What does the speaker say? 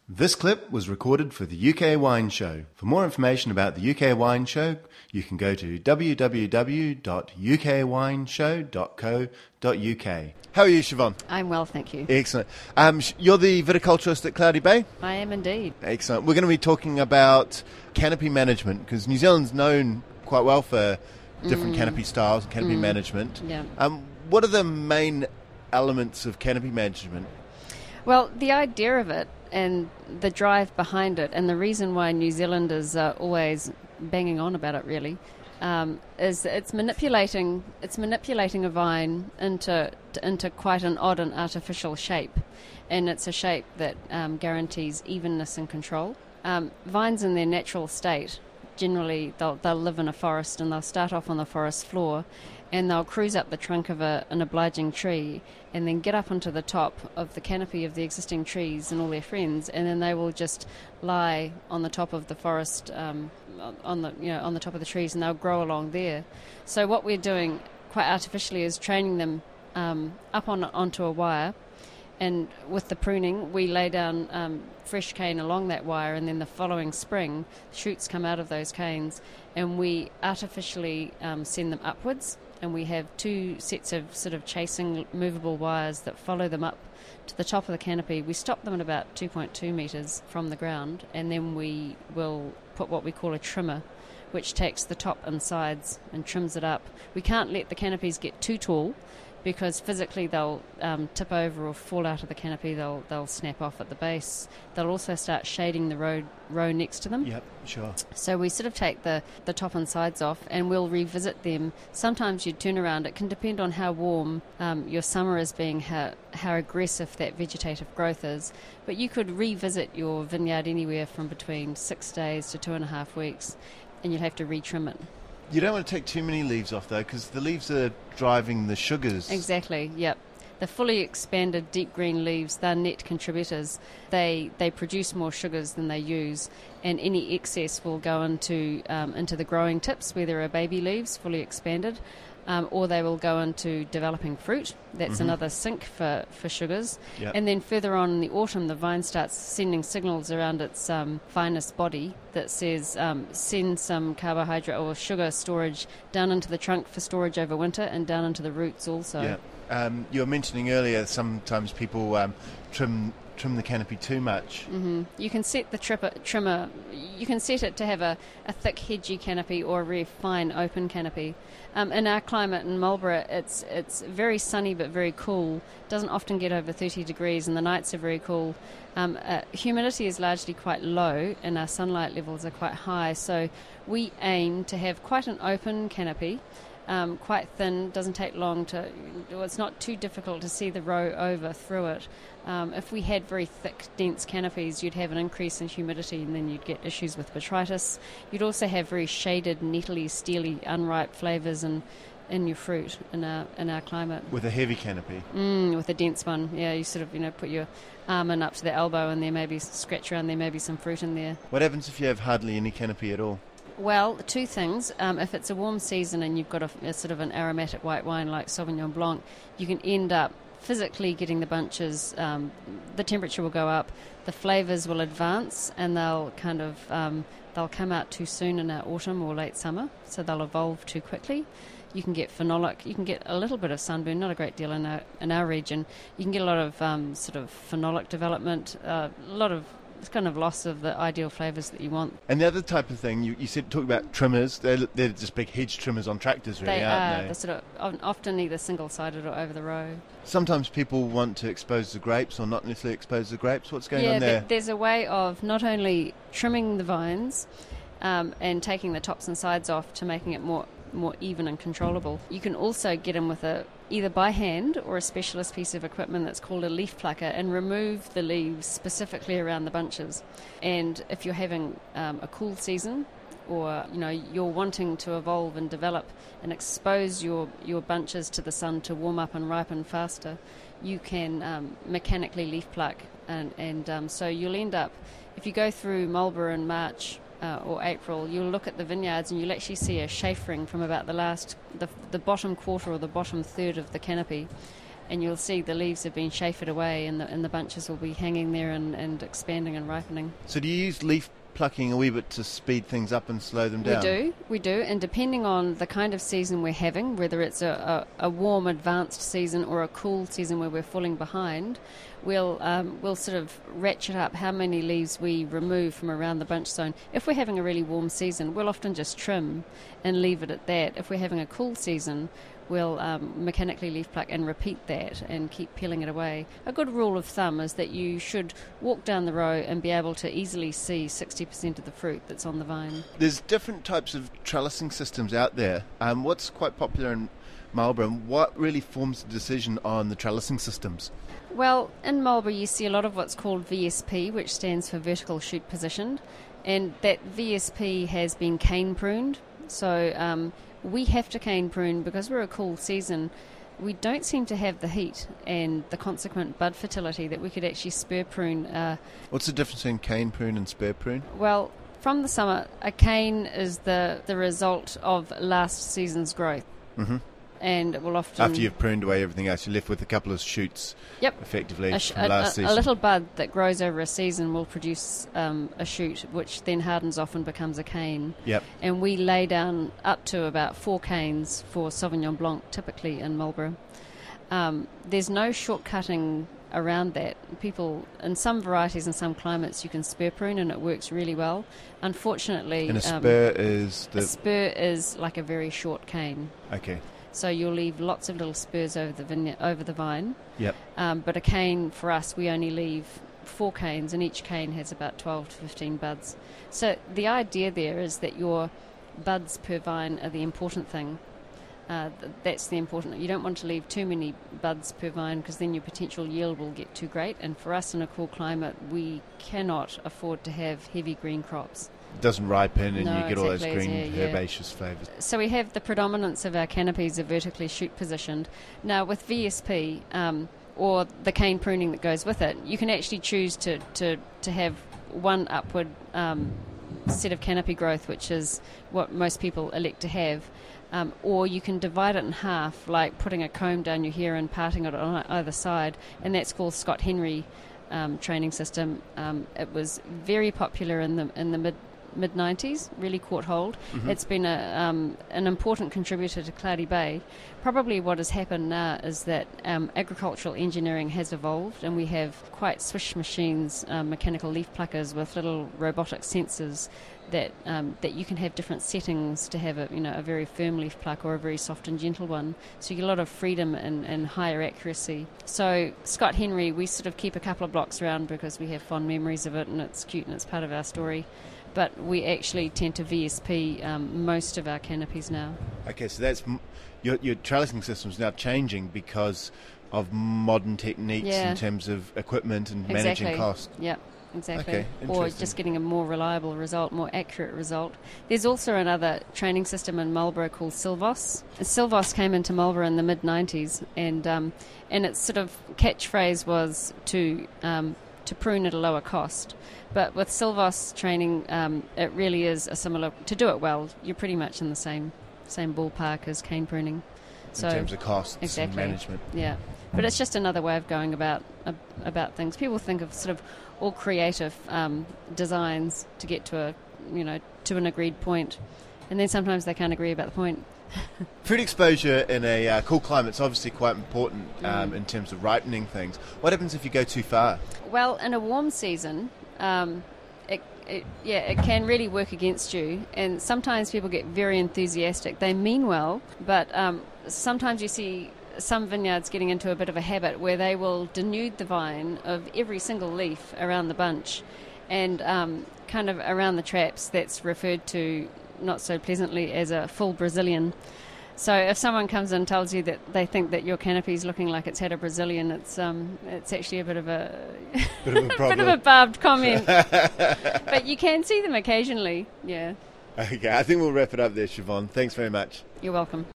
This clip was recorded for the UK Wine Show. For more information about the UK Wine Show, you can go to www.ukwineshow.co.uk. How are you, Siobhan? I'm well, thank you. Excellent. You're the viticulturist at Cloudy Bay? I am indeed. Excellent. We're going to be talking about canopy management, because New Zealand's known quite well for different canopy styles, canopy management. Yeah. What are the main elements of canopy management? Well, the idea of it and the drive behind it, and the reason why New Zealanders are always banging on about it, really, is it's manipulating a vine into quite an odd and artificial shape, and it's a shape that guarantees evenness and control. Vines in their natural state, generally they'll live in a forest, and they'll start off on the forest floor, and they'll cruise up the trunk of an obliging tree, and then get up onto the top of the canopy of the existing trees and all their friends, and then they will just lie on the top of the forest, on the top of the trees, and they'll grow along there. So what we're doing quite artificially is training them up onto a wire, and with the pruning we lay down fresh cane along that wire, and then the following spring shoots come out of those canes, and we artificially send them upwards. And we have two sets of sort of chasing movable wires that follow them up to the top of the canopy. We stop them at about 2.2 metres from the ground, and then we will put what we call a trimmer, which takes the top and sides and trims it up. We can't let the canopies get too tall, because physically they'll tip over or fall out of the canopy. They'll snap off at the base. They'll also start shading the row next to them. Yep, sure. So we sort of take the top and sides off, and we'll revisit them. Sometimes you turn around. It can depend on how warm your summer is being, how aggressive that vegetative growth is. But you could revisit your vineyard anywhere from between 6 days to 2.5 weeks, and you'll have to retrim it. You don't want to take too many leaves off, though, because the leaves are driving the sugars. Exactly, yep. The fully expanded deep green leaves, they're net contributors. They produce more sugars than they use, and any excess will go into the growing tips where there are baby leaves, fully expanded, or they will go into developing fruit. That's another sink for sugars. Yep. And then further on in the autumn, the vine starts sending signals around its finest body that says send some carbohydrate or sugar storage down into the trunk for storage over winter, and down into the roots also. Yeah. You were mentioning earlier sometimes people trim the canopy too much. Mm-hmm. You can set the trimmer. You can set it to have a thick hedgy canopy or a very fine open canopy. In our climate in Marlborough, it's very sunny but very cool. Doesn't often get over 30 degrees, and the nights are very cool. Humidity is largely quite low, and our sunlight levels are quite high. So we aim to have quite an open canopy. Quite thin, doesn't take long it's not too difficult to see the row over through it. If we had very thick, dense canopies, you'd have an increase in humidity, and then you'd get issues with botrytis. You'd also have very shaded, nettly, steely, unripe flavours in your fruit in our climate. With a heavy canopy? With a dense one, yeah. You sort of put your arm in up to the elbow, and there may be scratch around, there may be some fruit in there. What happens if you have hardly any canopy at all? Well, two things. If it's a warm season and you've got a sort of an aromatic white wine like Sauvignon Blanc, you can end up physically getting the bunches, the temperature will go up, the flavours will advance, and they'll come out too soon in our autumn or late summer, so they'll evolve too quickly. You can get phenolic, you can get a little bit of sunburn, not a great deal in our region. You can get a lot of sort of phenolic development, a lot of it's kind of loss of the ideal flavours that you want. And the other type of thing, you talk about trimmers. They're just big hedge trimmers on tractors, really, aren't they? They're sort of often either single-sided or over the row. Sometimes people want to expose the grapes or not necessarily expose the grapes. What's going on there? There's a way of not only trimming the vines and taking the tops and sides off to making it more even and controllable. You can also get in with either by hand or a specialist piece of equipment that's called a leaf plucker, and remove the leaves specifically around the bunches. And if you're having a cool season, or you're wanting to evolve and develop and expose your bunches to the sun to warm up and ripen faster, you can mechanically leaf pluck, and so you'll end up, if you go through Marlborough in March or April, you'll look at the vineyards and you'll actually see a chaffering from about the bottom quarter or the bottom third of the canopy. and you'll see the leaves have been chafed away, and the bunches will be hanging there and expanding and ripening. So do you use leaf plucking a wee bit to speed things up and slow them down? We do, and depending on the kind of season we're having, whether it's a warm advanced season or a cool season where we're falling behind, we'll sort of ratchet up how many leaves we remove from around the bunch zone. If we're having a really warm season, we'll often just trim and leave it at that. If we're having a cool season, we'll mechanically leaf pluck and repeat that and keep peeling it away. A good rule of thumb is that you should walk down the row and be able to easily see 60% of the fruit that's on the vine. There's different types of trellising systems out there. What's quite popular in Marlborough, and what really forms the decision on the trellising systems? Well, in Marlborough you see a lot of what's called VSP, which stands for vertical shoot positioned, and that VSP has been cane pruned. So we have to cane prune because we're a cool season. We don't seem to have the heat and the consequent bud fertility that we could actually spur prune. What's the difference between cane prune and spur prune? Well, from the summer, a cane is the result of last season's growth. Mm-hmm. And it will often... After you've pruned away everything else, you're left with a couple of shoots, effectively, from last season. A little bud that grows over a season will produce a shoot, which then hardens off and becomes a cane. Yep. And we lay down up to about 4 canes for Sauvignon Blanc, typically in Marlborough. There's no shortcutting around that. People, in some varieties and some climates, you can spur prune and it works really well. Unfortunately... And a spur is... A spur is like a very short cane. Okay. So you'll leave lots of little spurs over the vine. Yep. But a cane, for us, we only leave 4 canes, and each cane has about 12 to 15 buds. So the idea there is that your buds per vine are the important thing. That's the important. You don't want to leave too many buds per vine because then your potential yield will get too great. And for us in a cool climate, we cannot afford to have heavy green crops. It doesn't ripen and you get all those exactly, green herbaceous flavours. So we have the predominance of our canopies are vertically shoot positioned. Now with VSP or the cane pruning that goes with it, you can actually choose to have one upward set of canopy growth, which is what most people elect to have. Or you can divide it in half, like putting a comb down your hair and parting it on either side, and that's called Scott Henry training system. It was very popular in the mid-90s, really caught hold. Mm-hmm. It's been an important contributor to Cloudy Bay. Probably what has happened now is that agricultural engineering has evolved, and we have quite swish machines, mechanical leaf pluckers with little robotic sensors that you can have different settings to have a very firm leaf pluck or a very soft and gentle one. So you get a lot of freedom and higher accuracy. So Scott Henry, we sort of keep a couple of blocks around because we have fond memories of it and it's cute and it's part of our story. But we actually tend to VSP most of our canopies now. Okay, so that's your trellising system is now changing because of modern techniques in terms of equipment and managing cost. Yeah. Exactly. Okay, or just getting a more reliable result, more accurate result. There's also another training system in Marlborough called Silvos. Silvos came into Marlborough in the mid-90s, and its sort of catchphrase was to prune at a lower cost. But with Silvos training, it really is a similar. To do it well, you're pretty much in the same ballpark as cane pruning. In terms of costs and management. Yeah, but it's just another way of going about things. People think of sort of all creative designs to get to an agreed point, and then sometimes they can't agree about the point. Fruit exposure in a cool climate is obviously quite important in terms of ripening things. What happens if you go too far? Well, in a warm season, it can really work against you, and sometimes people get very enthusiastic. They mean well, but sometimes you see some vineyards getting into a bit of a habit where they will denude the vine of every single leaf around the bunch, and kind of around the traps that's referred to not so pleasantly as a full Brazilian. So if someone comes and tells you that they think that your canopy is looking like it's had a Brazilian, it's actually a bit of a bit of a barbed comment. But you can see them occasionally. Yeah. Okay, I think we'll wrap it up there, Siobhan. Thanks very much. You're welcome.